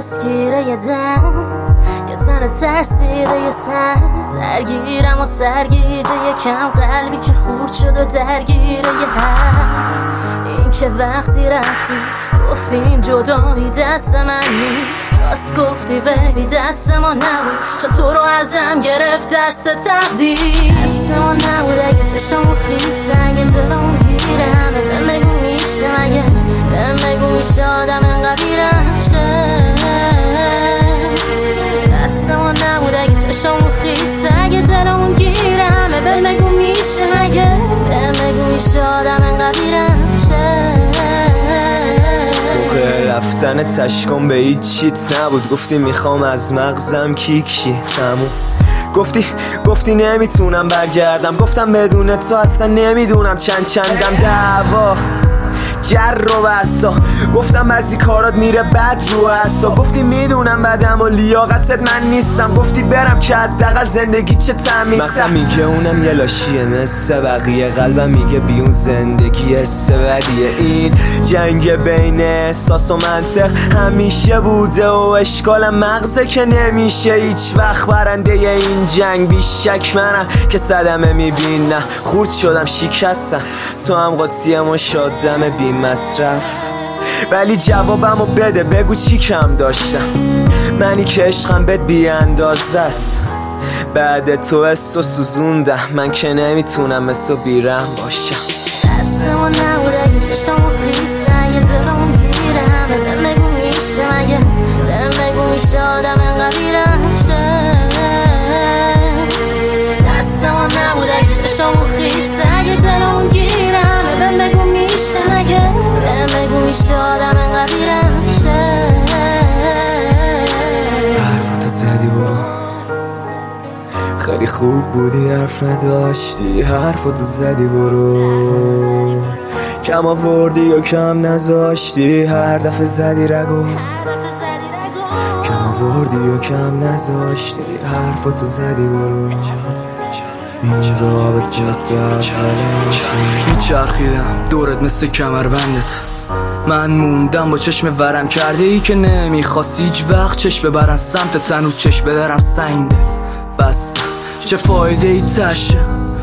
دستگیره یه تن ترسیده یه سر درگیرم و سرگیجه یه کم قلبی که خورد شد و درگیره یه حرف. این که وقتی رفتی گفتی این جدایی دست من نی، راست گفتی بیبی دست ما نبود، چون تو رو ازم گرفت دست تقدیر. دست ما نبود اگه چشمو خیسه، اگه دلمون گیره همه بهم بگو میشه، مگه بهم بگو میشه آدم انقدر بیرم شه. دست ما نبود اگه چشمو خیسه، اگه دلمون گیره همه بهم بگو میشه، مگه بهم بگو میشه آدم انقدر بیرم شه. رفتن تشکم به هیچ چیت نبود، گفتی میخوام از مغزم کیک شی تموم. گفتی نمیتونم برگردم، گفتم بدون تو اصلا نمیدونم چندم دعوا جر و بسا، گفتم بعضی کارات میره بد رو حسا، گفتی میدونم بدم و لیاقتت من نیستم، گفتی برم که حداقل زندگی چه تمیزه. مثلا میگه اونم یه لاشیه مثل بقیه، قلبم میگه بیون زندگی بدیه. این جنگ بین احساس و منطق همیشه بوده و اشکالم مغزه که نمیشه هیچ وقت برنده این جنگ. بیشک منم که صدمه میبینم، خورد شدم شکستم، تو هم قدسیم و شدم بی مصرف. ولی جوابمو بده بگو چی کم داشتم، منی که عشقم بهت بی اندازه است. بعد تو استو سوزوندم، من که نمیتونم مثل بیرم باشم. دستمو نبود اگه چشمو خیسه، اگه دلمون گیره همه بهم بگو میشه، مگه بهم بگو میشه آدم انقدر بیرم شه. دستمو نبود اگه چشمو خیسه، اگه دلمون گیره همه بهم بگو میشه، مگه بهم بگو میشه آدم انقدر بیرم شه. حرفتو زدی برو، خیلی خوب بودی حرف نداشتی، حرفتو زدی برو، کم آوردی یا کم نذاشتی، هر دفعه زدی رگو، کم آوردی یا کم نذاشتی، حرفتو زدی برو. این رابطه مثل اولش میچرخیدم دورت مثل کمربندت، من موندم با چشم ورم کرده ای که نمیخواستی هیچ وقت چشم ببرن سمت هنوز چشم بدرم سنگ بس چه فایده ای تشه.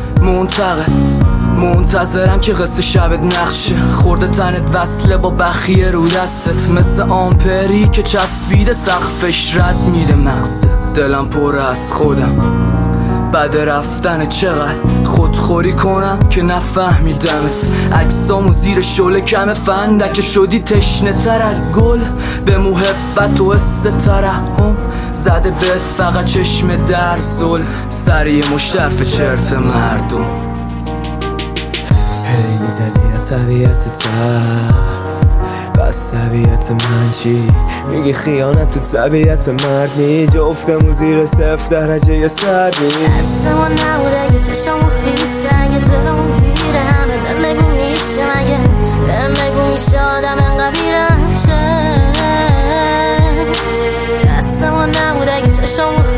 منتظرم که قصه شبت نقشه، خورده تنت وصله با بخیه رو دستت، مثل آمپری که چسبیده سقفش رد میده مغزه. دلم پر از خودم بعد رفتن چقدر خودخوری کنم که نفهمیدمت، عکسامو زیر شعله کم فندک شدی تشنه تر از گل به محبت و حس ترحم زده بهت فقط چشم در زل سریع مشترف چرت مردم. هی میزدی یا طبیعت طرف، بس طبیعت من چی؟ میگی خیانت تو طبیعت مرد نی، جفتمون زیر 0 درجه سردی. دستمو نبود اگه چشمو خیسه، اگه دلمون گیره همه بهم بگو میشه، مگه بهم بگو میشه آدم انقدر بیرم شه. دستمو نبود اگه چشمو